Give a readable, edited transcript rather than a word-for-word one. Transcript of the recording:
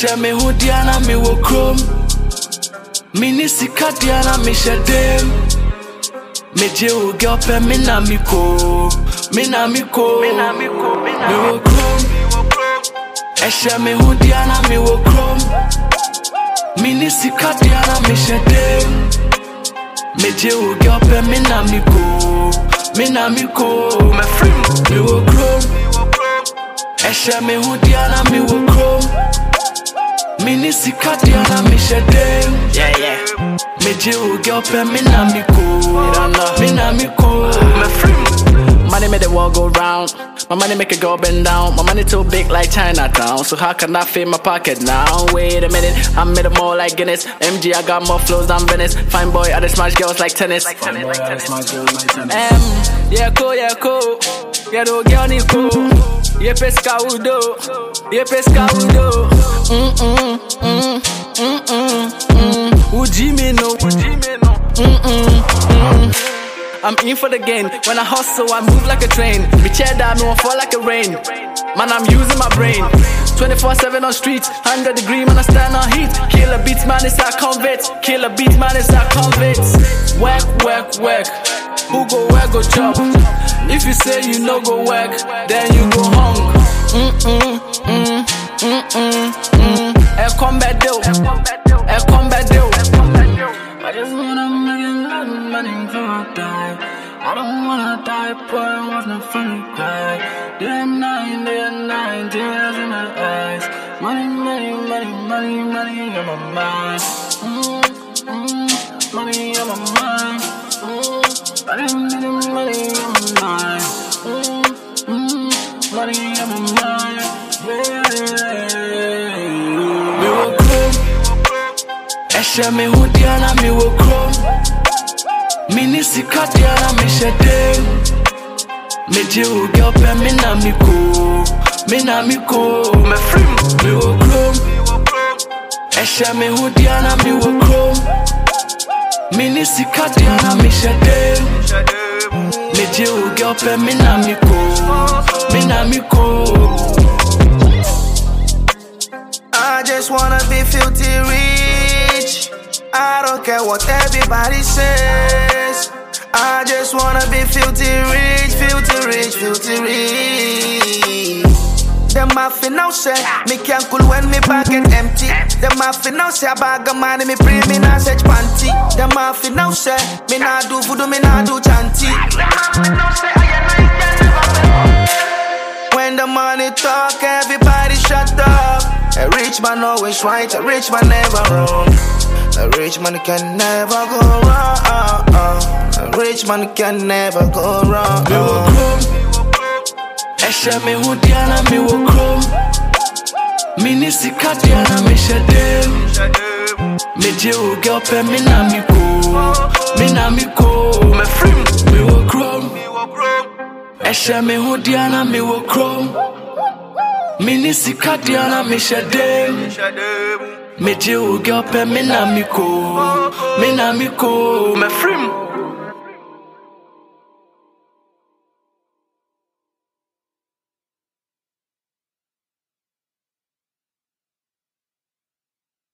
Eshe me hu diana me wo krom. Mini sika diana me shedem. Me je o girl pe me na mi ko. Me wo krom. Eshe me hu diana me wo krom. Mini sika diana me shedem. Me je o girl pe me na mi ko. Me wo krom. Eshe me hu diana me wo krom. Mini sika diana me shedem. Me je o girl pe me na mi ko. Money make the world go round. My money make it go bend down. My money too big like Chinatown. So how can I fit my pocket now? Wait a minute, I made them all like Guinness. MG, I got more flows than Venice. Fine boy, I just smash girls like tennis. Yeah, cool. Yeah, do girl ni cool. Yeah, pesca udo. Uji me no. I'm in for the gain. When I hustle, I move like a train. Me chair down, me won't fall like a rain. Man, I'm using my brain. 24/7 on streets, 100 degree, man, I stand on heat. Killer beats, man, it's our convicts. Work. Who go work, go chop. If you say you no go work, then you go hung. Combat deal. I just wanna make a lot of money before I die. I don't wanna die, boy, I wasn't funny guy. Day and night, tears in my eyes. Money on my mind. Money on my mind. Money on my mind. Money on my mind. Me wo krom. Eshe me hu diana me wo krom. Mini sika diana me shedem. Me je o girl pe me na mi ko. Me wo krom. Eshe me hu diana me wo krom. Mini sika diana me shedem. Me je o girl pe me na mi ko. I just wanna be filthy rich. I don't care what everybody says. I just wanna be filthy rich. Them muffin now say me can't cool when me pocket empty. Them muffin now say a bag of money me bring me na such panty. Them muffin now say me na do voodoo, me na do chanty. When the money talk, everybody shut up. A rich man always right, a rich man never wrong. A rich man can never go wrong. A rich man can never go wrong. Me wo krom. Eshe me hu diana me wo krom. Mini sika diana me shedem. Me je o girl pe me na mi ko. Me wo krom. Eshe me hu diana me wo krom. Mini sika diana me shedem. Me je o girl pe me na mi ko.